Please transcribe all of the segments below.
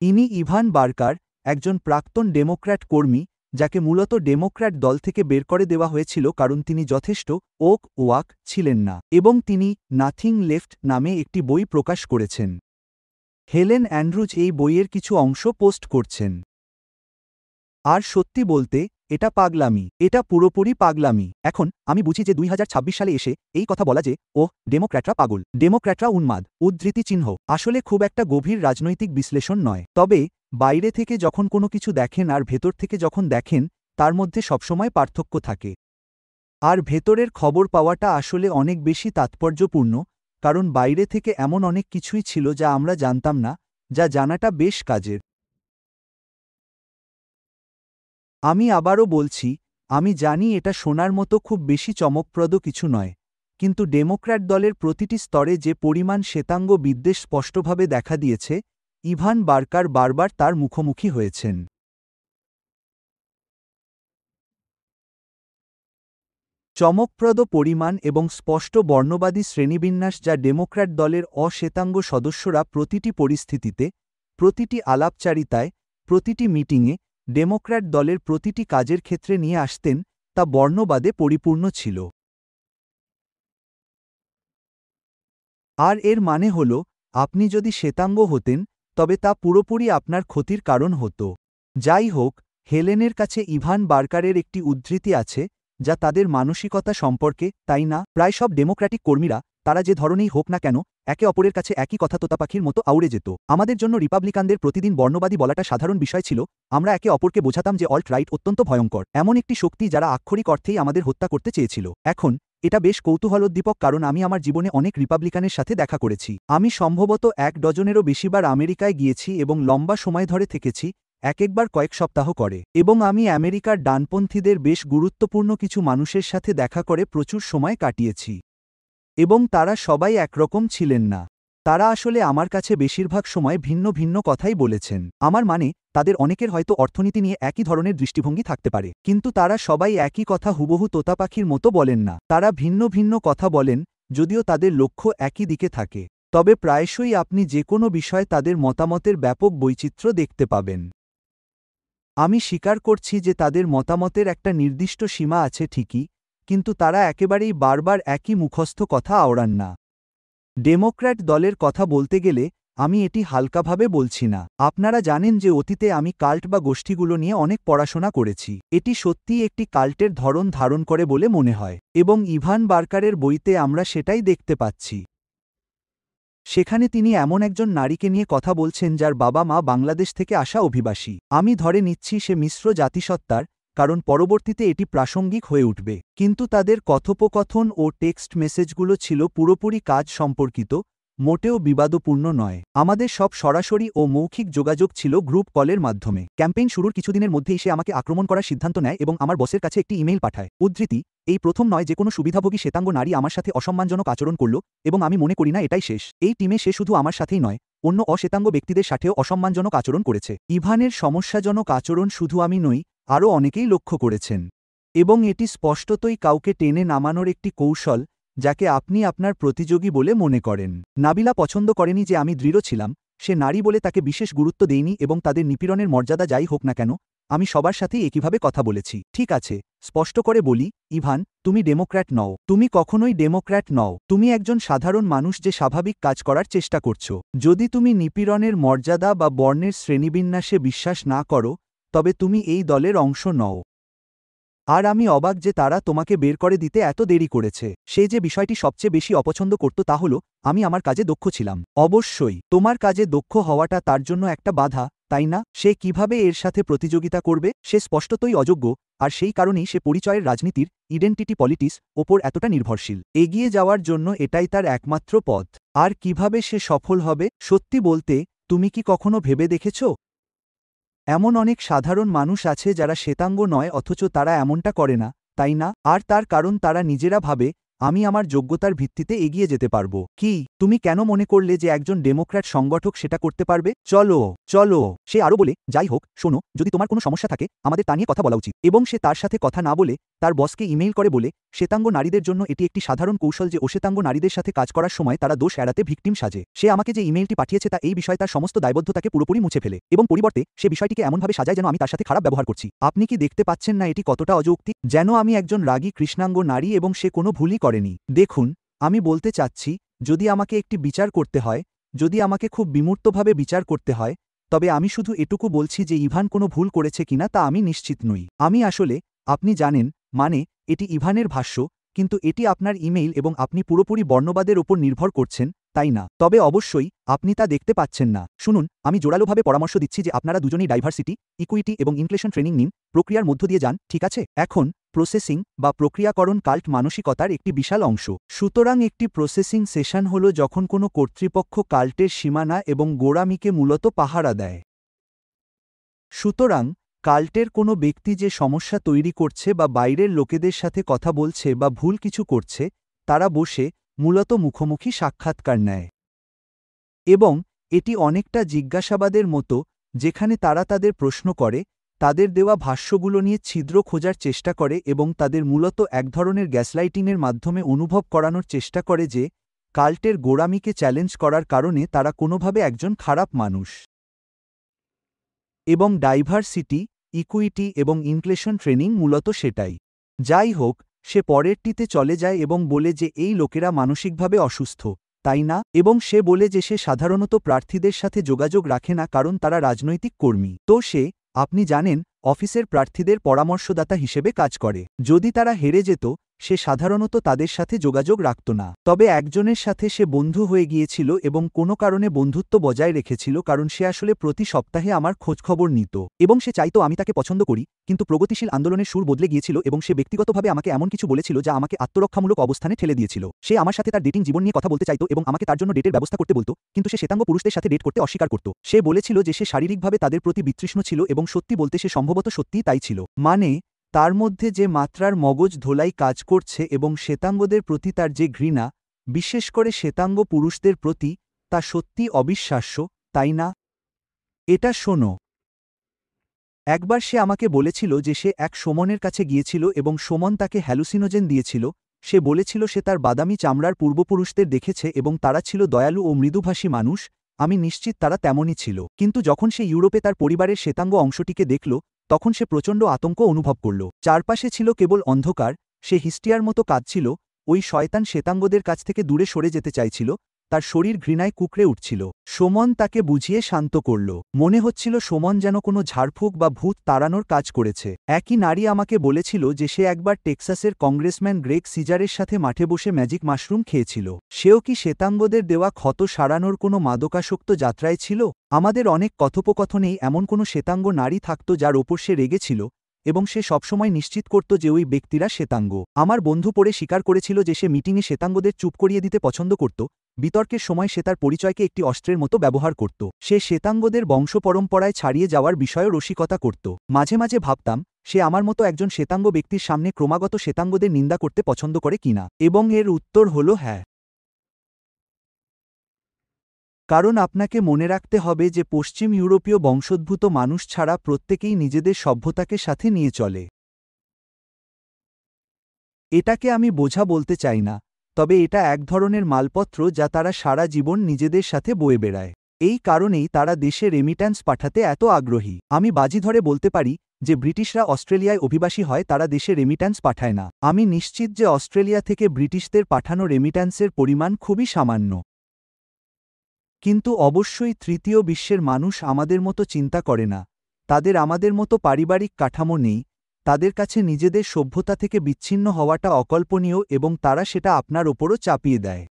ইনি Ivan Barker, একজন প্রাক্তন ডেমোক্র্যাট কর্মী, যাকে মূলত ডেমোক্র্যাট দল থেকে বের করে দেওয়া হয়েছিল কারণ তিনি যথেষ্ট ওয়াক ছিলেন না, এবং তিনি নাথিং লেফট নামে একটি বই প্রকাশ করেছেন। হেলেন অ্যান্ড্রুজ এই বইয়ের কিছু অংশ পোস্ট করছেন। আর সত্যি বলতে, এটা পাগলামি, এটা পুরোপুরি পাগলামি। এখন আমি বুঝি যে 2026 সালে এসে এই কথা বলা যে ডেমোক্র্যাটরা পাগল, ডেমোক্র্যাটরা উন্মাদ, উদ্ধৃতি চিহ্ন, আসলে খুব একটা গভীর রাজনৈতিক বিশ্লেষণ নয়। তবে বাইরে থেকে যখন কোনো কিছু দেখেন আর ভেতর থেকে যখন দেখেন, তার মধ্যে সবসময় পার্থক্য থাকে। আর ভেতরের খবর পাওয়াটা আসলে অনেক বেশি তাৎপর্যপূর্ণ, কারণ বাইরে থেকে এমন অনেক কিছুই ছিল যা আমরা জানতাম না, যা জানাটা বেশ কাজের। আমি আবারও বলছি, আমি জানি এটা শোনার মতো খুব বেশি চমকপ্রদ কিছু নয়, কিন্তু ডেমোক্র্যাট দলের প্রতিটি স্তরে যে পরিমাণ শ্বেতাঙ্গ বিদ্বেষ স্পষ্টভাবে দেখা দিয়েছে, ইভান বার্কার বারবার তার মুখোমুখি হয়েছেন। চমকপ্রদ পরিমাণ এবং স্পষ্ট বর্ণবাদী শ্রেণীবিন্যাস যা ডেমোক্র্যাট দলের অশ্বেতাঙ্গ সদস্যরা প্রতিটি পরিস্থিতিতে, প্রতিটি আলাপচারিতায়, প্রতিটি মিটিংয়ে, ডেমোক্র্যাট দলের প্রতিটি কাজের ক্ষেত্রে নিয়ে আসতেন, তা বর্ণবাদে পরিপূর্ণ ছিল। আর এর মানে হল, আপনি যদি শ্বেতাঙ্গ হতেন, তবে তা পুরোপুরি আপনার ক্ষতির কারণ হতো। যাই হোক, হেলেনের কাছে ইভান বার্কারের একটি উদ্ধৃতি আছে, যা তাদের মানসিকতা সম্পর্কে, তাই না? প্রায় সব ডেমোক্র্যাটিক কর্মীরা, তারা যে ধরনেই হোক না কেন, একে অপরের কাছে একই কথা তোতাপাখির মতো আউড়ে যেত। আমাদের জন্য রিপাবলিকানদের প্রতিদিন বর্ণবাদী বলাটা সাধারণ বিষয় ছিল, আমরা একে অপরকে বোঝাতাম যে অল্ট রাইট অত্যন্ত ভয়ঙ্কর, এমন একটি শক্তি যারা আক্ষরিক অর্থেই আমাদের হত্যা করতে চেয়েছিল। এখন এটা বেশ কৌতূহলোদ্দীপক কারণ আমি আমার জীবনে অনেক রিপাবলিকানের সাথে দেখা করেছি। আমি সম্ভবত 1 ডজনেরও বেশিবার আমেরিকায় গিয়েছি এবং লম্বা সময় ধরে থেকেছি, একবার কয়েক সপ্তাহ করে, এবং আমি আমেরিকার ডানপন্থীদের বেশ গুরুত্বপূর্ণ কিছু মানুষের সাথে দেখা করে প্রচুর সময় কাটিয়েছি। এবং তারা সবাই একরকম ছিলেন না। তারা আসলে আমার কাছে বেশিরভাগ সময় ভিন্ন ভিন্ন কথাই বলেছেন। আমার মানে, তাদের অনেকের হয়তো অর্থনীতি নিয়ে একই ধরনের দৃষ্টিভঙ্গি থাকতে পারে, কিন্তু তারা সবাই একই কথা হুবহু তোতাপাখির মতো বলেন না। তারা ভিন্ন ভিন্ন কথা বলেন, যদিও তাদের লক্ষ্য একই দিকে থাকে। তবে প্রায়শই আপনি যে কোনো বিষয়ে তাদের মতামতের ব্যাপক বৈচিত্র্য দেখতে পাবেন। আমি স্বীকার করছি যে তাদের মতামতের একটা নির্দিষ্ট সীমা আছে ঠিকই, কিন্তু তারা একেবারেই বারবার একই মুখস্থ কথা আওড়ান না। ডেমোক্র্যাট দলের কথা বলতে গেলে, আমি এটি হালকাভাবে বলছি না। আপনারা জানেন যে অতীতে আমি কাল্ট বা গোষ্ঠীগুলো নিয়ে অনেক পড়াশোনা করেছি। এটি সত্যিই একটি কাল্টের ধরন ধারণ করে বলে মনে হয়, এবং ইভান বার্কারের বইতে আমরা সেটাই দেখতে পাচ্ছি। সেখানে তিনি এমন একজন নারীকে নিয়ে কথা বলছেন যার বাবা মা বাংলাদেশ থেকে আসা অভিবাসী। আমি ধরে নিচ্ছি সে মিশ্র জাতিসত্তার, কারণ পরবর্তীতে এটি প্রাসঙ্গিক হয়ে উঠবে। কিন্তু তাদের কথোপকথন ও টেক্সট মেসেজগুলো ছিল পুরোপুরি কাজ সম্পর্কিত, মোটেও বিবাদপূর্ণ নয়। আমাদের সব সরাসরি ও মৌখিক যোগাযোগ ছিল গ্রুপ কলের মাধ্যমে। ক্যাম্পেইন শুরুর কিছুদিনের মধ্যেই সে আমাকে আক্রমণ করার সিদ্ধান্ত নেয় এবং আমার বসের কাছে একটি ইমেইল পাঠায়। উদ্ধৃতি, এই প্রথম নয় যে কোনো সুবিধাভোগী শ্বেতাঙ্গ নারী আমার সাথে অসম্মানজনক আচরণ করল, এবং আমি মনে করি না এটাই শেষ। এই টিমে সে শুধু আমার সাথেই নয়, অন্য অশ্বেতাঙ্গ ব্যক্তিদের সাথেও অসম্মানজনক আচরণ করেছে। ইভানের সমস্যাজনক আচরণ শুধু আমি নই, আরও অনেকেই লক্ষ্য করেছেন। এবং এটি স্পষ্টতই কাউকে টেনে নামানোর একটি কৌশল, যাকে আপনি আপনার প্রতিযোগী বলে মনে করেন। নাবিলা পছন্দ করেনি যে আমি দৃঢ় ছিলাম, সে নারী বলে তাকে বিশেষ গুরুত্ব দেইনি এবং তাদের নিপীড়নের মর্যাদা যাই হোক না কেন, আমি সবার সাথেই একইভাবে কথা বলেছি। ঠিক আছে, স্পষ্ট করে বলি, ইভান, তুমি ডেমোক্র্যাট নও। তুমি কখনোই ডেমোক্র্যাট নও। তুমি একজন সাধারণ মানুষ যে স্বাভাবিক কাজ করার চেষ্টা করছো। যদি তুমি নিপীড়নের মর্যাদা বা বর্ণের শ্রেণীবিন্যাসে বিশ্বাস না করো, তবে তুমি এই দলের অংশ নও। আর আমি অবাক যে তারা তোমাকে বের করে দিতে এত দেরি করেছে। সে যে বিষয়টি সবচেয়ে বেশি অপছন্দ করত তা হলো, আমি আমার কাজে দক্ষ ছিলাম। অবশ্যই, তোমার কাজে দক্ষ হওয়াটা তার জন্য একটা বাধা, তাই না? সে কিভাবে এর সাথে প্রতিযোগিতা করবে? সে স্পষ্টতই অযোগ্য, আর সেই কারণেই সে পরিচয়ের রাজনীতির, ইডেন্টিটি পলিটিক্স, ওপর এতটা নির্ভরশীল। এগিয়ে যাওয়ার জন্য এটাই তার একমাত্র পথ। আর কিভাবে সে সফল হবে? সত্যি বলতে, তুমি কি কখনো ভেবে দেখেছ? এমন অনেক সাধারণ মানুষ আছে যারা শ্বেতাঙ্গ নয় অথচ তারা এমনটা করে না, তাই না? আর তার কারণ তারা নিজেরা ভাবে, আমি আমার যোগ্যতার ভিত্তিতে এগিয়ে যেতে পারব। কি তুমি কেন মনে করলে যে একজন ডেমোক্র্যাট সংগঠক সেটা করতে পারবে? চলো চলো। সে আরও বলে, যাই হোক, শোনো, যদি তোমার কোনো সমস্যা থাকে আমাদের তা নিয়ে কথা বলা উচিত। এবং সে তার সাথে কথা না বলে তার বসকে ইমেইল করে বলে, শ্বেতাঙ্গ নারীদের জন্য এটি একটি সাধারণ কৌশল যে অশ্বেতাঙ্গ নারীদের সাথে কাজ করার সময় তারা দোষ এড়াতে ভিকটিম সাজে। সে আমাকে যে ইমেইলটি পাঠিয়েছে তা এই বিষয়ে তার সমস্ত দায়বদ্ধতাকে পুরোপুরি মুছে ফেলে এবং পরিবর্তে সে বিষয়টিকে এমনভাবে সাজায় যেন আমি তার সাথে খারাপ ব্যবহার করছি। আপনি কি দেখতে পাচ্ছেন না এটি কতটা অযৌক্তিক? যেন আমি একজন রাগী কৃষ্ণাঙ্গ নারী এবং সে কোনো ভুলই করেনি। দেখুন, আমি বলতে চাচ্ছি, যদি আমাকে একটি বিচার করতে হয়, যদি আমাকে খুব বিমূর্তভাবে বিচার করতে হয়, তবে আমি শুধু এটুকু বলছি যে ইভান কোনো ভুল করেছে কিনা তা আমি নিশ্চিত নই। আমি আসলে, আপনি জানেন, মানে, এটি ইভানের ভাষ্য, কিন্তু এটি আপনার ইমেইল এবং আপনি পুরোপুরি বর্ণবাদের ওপর নির্ভর করছেন, তাই না? তবে অবশ্যই আপনি তা দেখতে পাচ্ছেন না। শুনুন, আমি জোরালোভাবে পরামর্শ দিচ্ছি যে আপনারা দুজনেই ডাইভার্সিটি, ইকুইটি এবং ইনক্লুশন ট্রেনিং নিন, প্রক্রিয়ার মধ্য দিয়ে যান, ঠিক আছে? এখন প্রসেসিং বা প্রক্রিয়াকরণ কাল্ট মানসিকতার একটি বিশাল অংশ। সুতরাং একটি প্রসেসিং সেশন হল যখন কোনো কর্তৃপক্ষ কাল্টের সীমানা এবং গোঁড়ামিকে মূলত পাহারা দেয়। সুতরাং কাল্টের কোনো ব্যক্তি যে সমস্যা তৈরি করছে বা বাইরের লোকেদের সাথে কথা বলছে বা ভুল কিছু করছে, তারা বসে মূলত মুখোমুখি সাক্ষাৎকার নেয়। এবং এটি অনেকটা জিজ্ঞাসাবাদের মতো, যেখানে তারা তাদের প্রশ্ন করে, তাদের দেওয়া ভাষ্যগুলো নিয়ে ছিদ্র খোঁজার চেষ্টা করে এবং তাদের মূলত এক ধরনের গ্যাসলাইটিংয়ের মাধ্যমে অনুভব করানোর চেষ্টা করে যে কাল্টের গোঁড়ামিকে চ্যালেঞ্জ করার কারণে তারা কোনোভাবে একজন খারাপ মানুষ। এবং ডাইভার্সিটি, ইকুইটি এবং ইনক্লুশন ট্রেনিং মূলত সেটাই। যাই হোক, সে পরেরটিতে চলে যায় এবং বলে যে এই লোকেরা মানসিকভাবে অসুস্থ, তাই না? এবং সে বলে যে সে সাধারণত প্রার্থীদের সাথে যোগাযোগ রাখে না কারণ তারা রাজনৈতিক কর্মী। তো সে, আপনি জানেন, অফিসের প্রার্থীদের পরামর্শদাতা হিসেবে কাজ করে। যদি তারা হেরে যেত, সে সাধারণত তাদের সাথে যোগাযোগ রাখত না। তবে একজনের সাথে সে বন্ধু হয়ে গিয়েছিল এবং কোনো কারণে বন্ধুত্ব বজায় রেখেছিল কারণ সে আসলে প্রতি সপ্তাহে আমার খোঁজখবর নিত এবং সে চাইতো আমি তাকে পছন্দ করি, কিন্তু প্রগতিশীল আন্দোলনের সুর বদলে গিয়েছিল এবং সে ব্যক্তিগতভাবে আমাকে এমন কিছু বলেছিল যা আমাকে আত্মরক্ষামূলক অবস্থানে ঠেলে দিয়েছিল। সে আমার সাথে তার ডেটিং জীবন নিয়ে কথা বলতে চাইতো এবং আমাকে তার জন্য ডেটের ব্যবস্থা করতে বলতো, কিন্তু সে শ্বেতাঙ্গ পুরুষদের সাথে ডেট করতে অস্বীকার করত। সে বলেছিল যে সে শারীরিকভাবে তাদের প্রতি বিতৃষ্ণ ছিল এবং সত্যি বলতে সে সম্ভবত সত্যিই তাই ছিল। মানে, তার মধ্যে যে মাত্রার মগজ ধোলাই কাজ করছে এবং শ্বেতাঙ্গদের প্রতি তার যে ঘৃণা, বিশেষ করে শ্বেতাঙ্গ পুরুষদের প্রতি, তা সত্যি অবিশ্বাস্য, তাই না? এটা শোনো। একবার সে আমাকে বলেছিল যে সে এক সোমনের কাছে গিয়েছিল এবং সোমন তাকে হ্যালুসিনোজেন দিয়েছিল। সে বলেছিল সে তার বাদামি চামড়ার পূর্বপুরুষদের দেখেছে এবং তারা ছিল দয়ালু ও মৃদুভাষী মানুষ। আমি নিশ্চিত তারা তেমনই ছিল। কিন্তু যখন সে ইউরোপে তার পরিবারের শ্বেতাঙ্গ অংশটিকে দেখল, তখন সে প্রচণ্ড আতঙ্ক অনুভব করল। চারপাশে ছিল কেবল অন্ধকার, সে হিস্টিয়ার মতো কাঁদছিল, ওই শয়তান শ্বেতাঙ্গদের কাছ থেকে দূরে সরে যেতে চাইছিল, তার শরীর ঘৃণায় কুঁকড়ে উঠছিল। সোমন তাকে বুঝিয়ে শান্ত করল। মনে হচ্ছিল সোমন যেন কোনো ঝাড়ফুঁক বা ভূত তাড়ানোর কাজ করেছে। একই নারী আমাকে বলেছিল যে সে একবার টেক্সাসের কংগ্রেসম্যান গ্রেগ সিজারের সাথে মাঠে বসে ম্যাজিক মাশরুম খেয়েছিল। সেও কি শ্বেতাঙ্গদের দেওয়া ক্ষত সারানোর কোনো মাদকাসক্ত যাত্রায় ছিল? আমাদের অনেক কথোপকথনেই এমন কোনো শ্বেতাঙ্গ নারী থাকত যার ওপর সে রেগেছিল এবং সে সবসময় নিশ্চিত করত যে ওই ব্যক্তিরা শ্বেতাঙ্গ। আমার বন্ধু পরে স্বীকার করেছিল যে সে মিটিংয়ে শ্বেতাঙ্গদের চুপ করিয়ে দিতে পছন্দ করত। বিতর্কের সময় সে তার পরিচয়কে একটি অস্ত্রের মতো ব্যবহার করত। সে শ্বেতাঙ্গদের বংশপরম্পরায় ছাড়িয়ে যাওয়ার বিষয়েও রসিকতা করত। মাঝে মাঝে ভাবতাম সে আমার মতো একজন শ্বেতাঙ্গ ব্যক্তির সামনে ক্রমাগত শ্বেতাঙ্গদের নিন্দা করতে পছন্দ করে কিনা, এবং এর উত্তর হল হ্যাঁ। কারণ আপনাকে মনে রাখতে হবে যে পশ্চিম ইউরোপীয় বংশোদ্ভূত মানুষ ছাড়া প্রত্যেকেই নিজেদের সভ্যতাকে সাথে নিয়ে চলে। এটাকে আমি বোঝা বলতে চাই না, তবে এটা এক ধরনের মালপত্র যা তারা সারা জীবন নিজেদের সাথে বয়ে বেড়ায়। এই কারণেই তারা দেশে রেমিট্যান্স পাঠাতে এত আগ্রহী। আমি বাজি ধরে বলতে পারি যে ব্রিটিশরা অস্ট্রেলিয়ায় অভিবাসী হয় তারা দেশে রেমিট্যান্স পাঠায় না। আমি নিশ্চিত যে অস্ট্রেলিয়া থেকে ব্রিটিশদের পাঠানো রেমিট্যান্সের পরিমাণ খুবই সামান্য। কিন্তু অবশ্যই তৃতীয় বিশ্বের মানুষ আমাদের মতো চিন্তা করে না। তাদের আমাদের মতো পারিবারিক কাঠামো নেই, তাদের কাছে নিজেদের সভ্যতা থেকে বিচ্ছিন্ন হওয়াটা অকল্পনীয় এবং তারা সেটা আপনার ওপরও চাপিয়ে দেয়।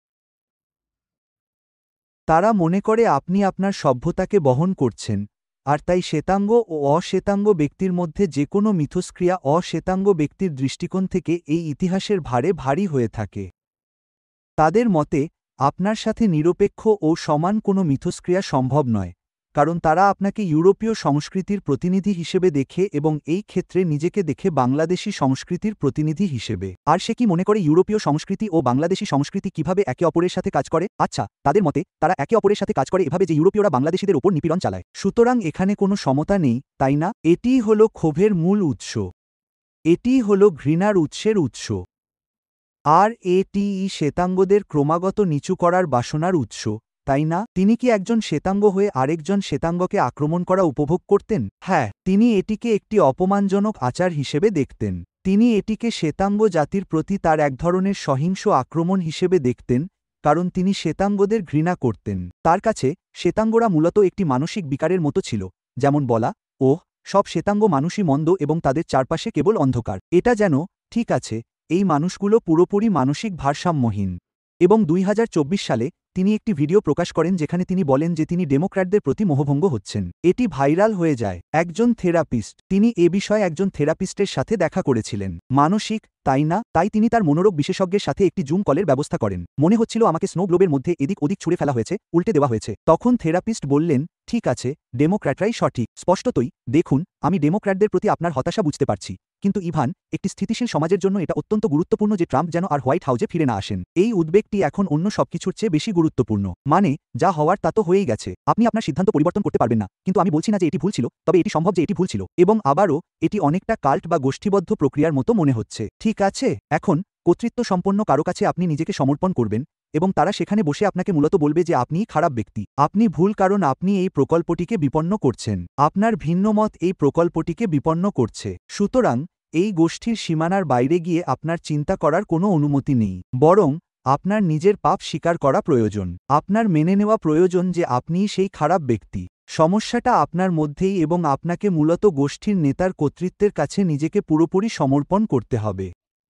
তারা মনে করে আপনি আপনার সভ্যতাকে বহন করছেন, আর তাই শ্বেতাঙ্গ ও অশ্বেতাঙ্গ ব্যক্তির মধ্যে যে কোনো মিথস্ক্রিয়া অশ্বেতাঙ্গ ব্যক্তির দৃষ্টিকোণ থেকে এই ইতিহাসের ভারে ভারী হয়ে থাকে। তাদের মতে আপনার সাথে নিরপেক্ষ ও সমান কোনো মিথস্ক্রিয়া সম্ভব নয়। কারণ তারা আপনাকে ইউরোপীয় সংস্কৃতির প্রতিনিধি হিসেবে দেখে এবং এই ক্ষেত্রে নিজেকে দেখে বাংলাদেশী সংস্কৃতির প্রতিনিধি হিসেবে। আর সে কি মনে করে ইউরোপীয় সংস্কৃতি ও বাংলাদেশী সংস্কৃতি কিভাবে একে অপরের সাথে কাজ করে? আচ্ছা, তাদের মতে তারা একে অপরের সাথে কাজ করে এভাবে যে ইউরোপীয়রা বাংলাদেশীদের ওপর নিপীড়ন চালায়। সুতরাং এখানে কোনো সমতা নেই, তাই না? এটিই হলো ক্ষোভের মূল উৎস। এটিই হলো ঘৃণার উৎসের উৎস। আর এটিই শ্বেতাঙ্গদের ক্রমাগত নিচু করার বাসনার উৎস, তাই না? তিনি কি একজন শ্বেতাঙ্গ হয়ে আরেকজন শ্বেতাঙ্গকে আক্রমণ করা উপভোগ করতেন? হ্যাঁ, তিনি এটিকে একটি অপমানজনক আচার হিসেবে দেখতেন। তিনি এটিকে শ্বেতাঙ্গ জাতির প্রতি তার এক ধরনের সহিংস আক্রমণ হিসেবে দেখতেন, কারণ তিনি শ্বেতাঙ্গদের ঘৃণা করতেন। তার কাছে শ্বেতাঙ্গরা মূলত একটি মানসিক বিকারের মতো ছিল, যেমন বলা, ওহ, সব শ্বেতাঙ্গ মানুষই মন্দ এবং তাদের চারপাশে কেবল অন্ধকার। এটা যেন, ঠিক আছে, এই মানুষগুলো পুরোপুরি মানসিক ভারসাম্যহীন। এবং ২০২৪ সালে তিনি একটি ভিডিও প্রকাশ করেন যেখানে তিনি বলেন যে তিনি ডেমোক্র্যাটদের প্রতি মোহভঙ্গ হচ্ছেন। এটি ভাইরাল হয়ে যায়। একজন থেরাপিস্ট, তিনি এ বিষয়ে একজন থেরাপিস্টের সাথে দেখা করেছিলেন। মানসিক, তাই না? তাই তিনি তার মনোরোগ বিশেষজ্ঞের সাথে একটি জুম কলের ব্যবস্থা করেন। মনে হচ্ছিল আমাকে স্নো গ্লোবের মধ্যে এদিক ওদিক ছুঁড়ে ফেলা হয়েছে, উল্টে দেওয়া হয়েছে। তখন থেরাপিস্ট বললেন, ঠিক আছে, ডেমোক্র্যাটরাই সঠিক। স্পষ্টতই, দেখুন, আমি ডেমোক্র্যাটদের প্রতি আপনার হতাশা বুঝতে পারছি, কিন্তু ইভান, একটি স্থিতিশীল সমাজের জন্য এটা অত্যন্ত গুরুত্বপূর্ণ যে ট্রাম্প যেন আর হোয়াইট হাউজে ফিরে না আসেন। এই উদ্বেগটি এখন অন্য সবকিছুর চেয়ে বেশি গুরুত্বপূর্ণ। মানে, যা হওয়ার তা তো হয়েই গেছে। আপনি আপনার সিদ্ধান্ত পরিবর্তন করতে পারবেন না, কিন্তু আমি বলছি না যে এটি ভুল ছিল, তবে এটি সম্ভব যে এটি ভুল ছিল। এবং আবারও, এটি অনেকটা কাল্ট বা গোষ্ঠীবদ্ধ প্রক্রিয়ার মতো মনে হচ্ছে। ঠিক আছে, এখন কর্তৃত্ব সম্পন্ন কারো কাছে আপনি নিজেকে সমর্পণ করবেন, এবং তারা সেখানে বসে আপনাকে মূলত বলবে যে আপনিই খারাপ ব্যক্তি। আপনি ভুল কারণ আপনি এই প্রকল্পটিকে বিপন্ন করছেন। আপনার ভিন্নমত এই প্রকল্পটিকে বিপন্ন করছে। সুতরাং, এই গোষ্ঠীর সীমানার বাইরে গিয়ে আপনার চিন্তা করার কোনো অনুমতি নেই। বরং, আপনার নিজের পাপ স্বীকার করা প্রয়োজন। আপনার মেনে নেওয়া প্রয়োজন যে আপনিই সেই খারাপ ব্যক্তি। সমস্যাটা আপনার মধ্যেই এবং আপনাকে মূলত গোষ্ঠীর নেতার কর্তৃত্বের কাছে নিজেকে পুরোপুরি সমর্পণ করতে হবে।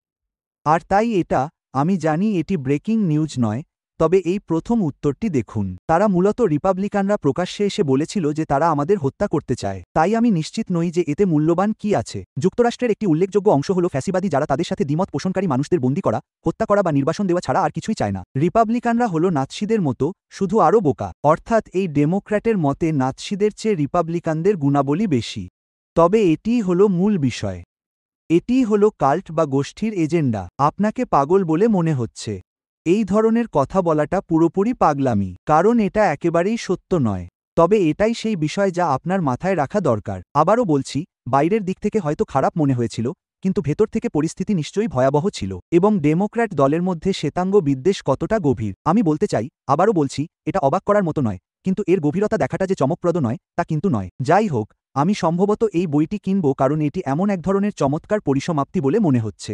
আর তাই এটা, আমি জানি এটি ব্রেকিং নিউজ নয়, তবে এই প্রথম উত্তরটি দেখুন। তারা মূলত রিপাবলিকানরা প্রকাশ্যে এসে বলেছিল যে তারা আমাদের হত্যা করতে চায়। তাই আমি নিশ্চিত নই যে এতে মূল্যবান কি আছে। যুক্তরাষ্ট্রের একটি উল্লেখযোগ্য অংশ হল ফ্যাসিবাদী যারা তাদের সাথে দ্বিমত পোষণকারী মানুষদের বন্দী করা, হত্যা করা বা নির্বাসন দেওয়া ছাড়া আর কিছুই চায় না। রিপাবলিকানরা হল নাৎসিদের মতো, শুধু আরও বোকা। অর্থাৎ এই ডেমোক্র্যাটের মতে নাৎসিদের চেয়ে রিপাবলিকানদের গুণাবলী বেশি। তবে এটিই হল মূল বিষয়। এটিই হল কাল্ট বা গোষ্ঠীর এজেন্ডা। আপনাকে পাগল বলে মনে হচ্ছে। এই ধরনের কথা বলাটা পুরোপুরি পাগলামি, কারণ এটা একেবারেই সত্য নয়। তবে এটাই সেই বিষয় যা আপনার মাথায় রাখা দরকার। আবারও বলছি, বাইরের দিক থেকে হয়তো খারাপ মনে হয়েছিল, কিন্তু ভেতর থেকে পরিস্থিতি নিশ্চয়ই ভয়াবহ ছিল। এবং ডেমোক্র্যাট দলের মধ্যে শ্বেতাঙ্গ বিদ্বেষ কতটা গভীর। আমি বলতে চাই, আবারও বলছি, এটা অবাক করার মতো নয়, কিন্তু এর গভীরতা দেখাটা যে চমকপ্রদ নয়, তা কিন্তু নয়। যাই হোক, আমি সম্ভবত এই বইটি কিনব কারণ এটি এমন এক ধরনের চমৎকার পরিসমাপ্তি বলে মনে হচ্ছে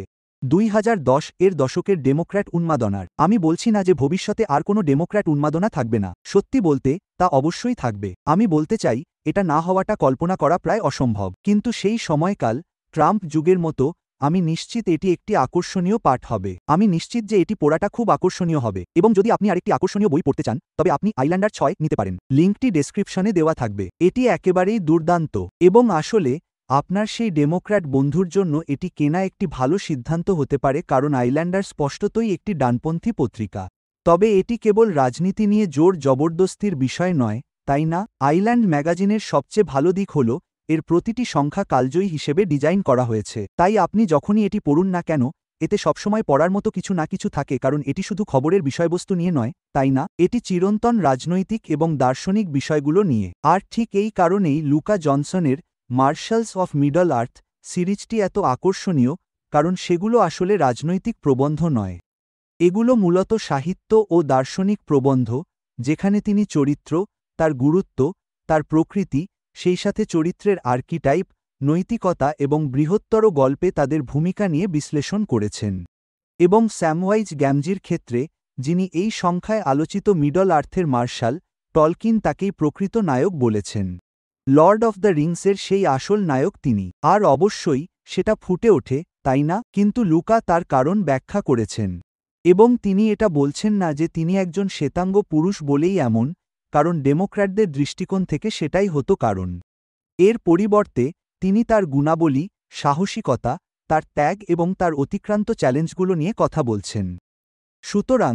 ২০১০ এর দশকের ডেমোক্র্যাট উন্মাদনার। আমি বলছি না যে ভবিষ্যতে আর কোনো ডেমোক্র্যাট উন্মাদনা থাকবে না। সত্যি বলতে, তা অবশ্যই থাকবে। আমি বলতে চাই, এটা না হওয়াটা কল্পনা করা প্রায় অসম্ভব। কিন্তু সেই সময়কাল, ট্রাম্প যুগের মতো, আমি নিশ্চিত এটি একটি আকর্ষণীয় পাঠ হবে। আমি নিশ্চিত যে এটি পড়াটা খুব আকর্ষণীয় হবে। এবং যদি আপনি আরেকটি আকর্ষণীয় বই পড়তে চান, তবে আপনি আইল্যান্ডার ৬ নিতে পারেন। লিঙ্কটি ডেসক্রিপশনে দেওয়া থাকবে। এটি একেবারেই দুর্দান্ত। এবং আসলে, আপনার সেই ডেমোক্র্যাট বন্ধুর জন্য এটি কেনা একটি ভালো সিদ্ধান্ত হতে পারে কারণ আইল্যান্ডার স্পষ্টতই একটি ডানপন্থী পত্রিকা। তবে এটি কেবল রাজনীতি নিয়ে জোর জবরদস্তির বিষয় নয়, তাই না? আইল্যান্ড ম্যাগাজিনের সবচেয়ে ভালো দিক হল, এর প্রতিটি সংখ্যা কালজয়ী হিসেবে ডিজাইন করা হয়েছে। তাই আপনি যখনই এটি পড়ুন না কেন, এতে সবসময় পড়ার মতো কিছু না কিছু থাকে কারণ এটি শুধু খবরের বিষয়বস্তু নিয়ে নয়, তাই না? এটি চিরন্তন রাজনৈতিক এবং দার্শনিক বিষয়গুলো নিয়ে। আর ঠিক এই কারণেই লুকা জনসনের মার্শালস অফ মিডল আর্থ সিরিজটি এত আকর্ষণীয়, কারণ সেগুলো আসলে রাজনৈতিক প্রবন্ধ নয়। এগুলো মূলত সাহিত্য ও দার্শনিক প্রবন্ধ, যেখানে তিনি চরিত্র, তার গুরুত্ব, তার প্রকৃতি, সেই সাথে চরিত্রের আর্কিটাইপ, নৈতিকতা এবং বৃহত্তর গল্পে তাদের ভূমিকা নিয়ে বিশ্লেষণ করেছেন। এবং স্যামওয়াইজ গ্যামজির ক্ষেত্রে, যিনি এই সংখ্যায় আলোচিত মিডল আর্থের মার্শাল, টলকিন তাকেই প্রকৃত নায়ক বলেছেন। লর্ড অফ দ্য রিংসের সেই আসল নায়ক তিনি। আর অবশ্যই, সেটা ফুটে ওঠে, তাই না? কিন্তু লুকা তার কারণ ব্যাখ্যা করেছেন। এবং তিনি এটা বলছেন না যে তিনি একজন শ্বেতাঙ্গ পুরুষ বলেই এমন, কারণ ডেমোক্র্যাটদের দৃষ্টিকোণ থেকে সেটাই হতো কারণ। এর পরিবর্তে, তিনি তার গুণাবলী, সাহসিকতা, তার ত্যাগ এবং তার অতিক্রান্ত চ্যালেঞ্জগুলো নিয়ে কথা বলছেন। সুতরাং,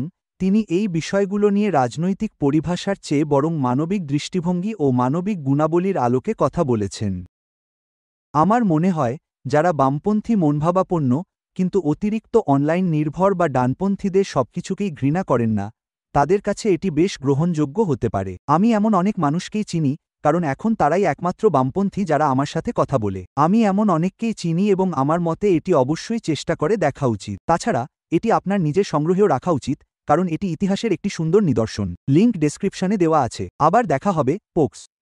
তিনি এই বিষয়গুলো নিয়ে রাজনৈতিক পরিভাষার চেয়ে বরং মানবিক দৃষ্টিভঙ্গি ও মানবিক গুণাবলীর আলোকে কথা বলেছেন। আমার মনে হয়, যারা বামপন্থী মনোভাবাপন্ন কিন্তু অতিরিক্ত অনলাইন নির্ভর বা ডানপন্থীদের সবকিছুকেই ঘৃণা করেন না, তাদের কাছে এটি বেশ গ্রহণযোগ্য হতে পারে। আমি এমন অনেক মানুষকেই চিনি, কারণ এখন তারাই একমাত্র বামপন্থী যারা আমার সাথে কথা বলে। আমি এমন অনেককেই চিনি এবং আমার মতে এটি অবশ্যই চেষ্টা করে দেখা উচিত। তাছাড়া এটি আপনার নিজের সংগ্রহেও রাখা উচিত, কারণ এটি ইতিহাসের একটি সুন্দর নিদর্শন। লিঙ্ক ডেসক্রিপশনে দেওয়া আছে। আবার দেখা হবে, পোক্স।